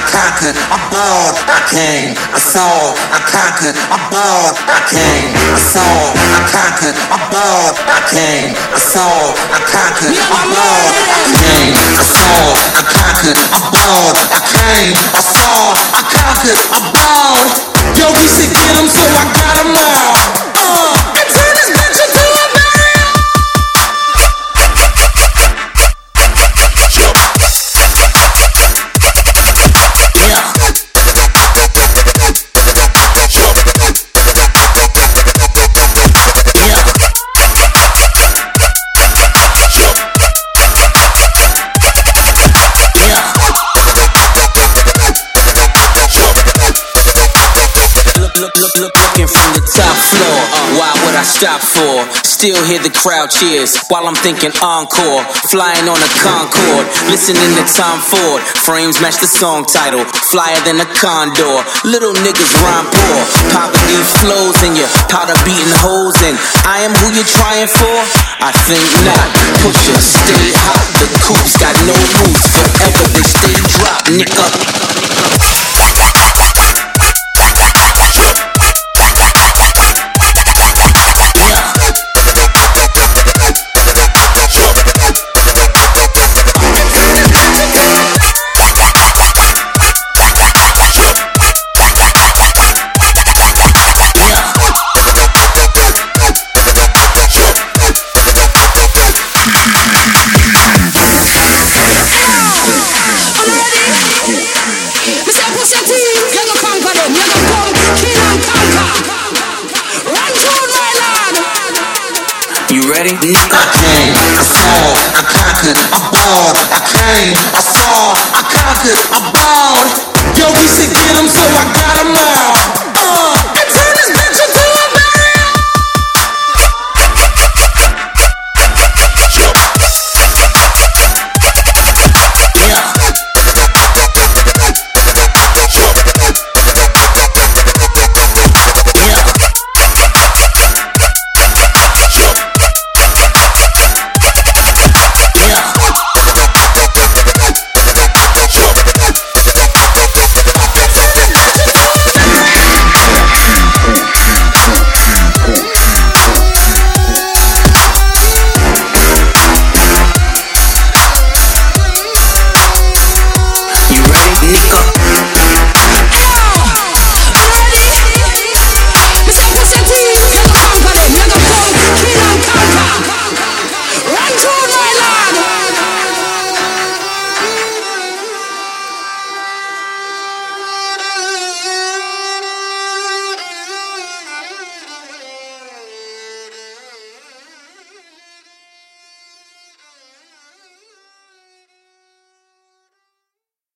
conquered, I balled, I came, I saw, I conquered, I balled, I came, I saw, I conquered, I balled, I came, I saw, I conquered, I balled, I came, I saw, I conquered, I balled, I came, I saw, I conquered, I balled. Yo, we should get 'em, so I got 'em all. And turn this bitch into a barrier. Looking from the top floor, why would I stop for? Still hear the crowd cheers while I'm thinking encore. Flying on a Concorde, listening to Tom Ford. Frames match the song title, flyer than a condor. Little niggas rhyme poor, poverty flows in you, powder beating holes in. I am who you're trying for? I think not. Pusher, stay hot. The coops got no roots, forever they stay dropped, nigga. Ready? I came, I saw, I conquered, I balled. I came, I saw, I conquered, I balled.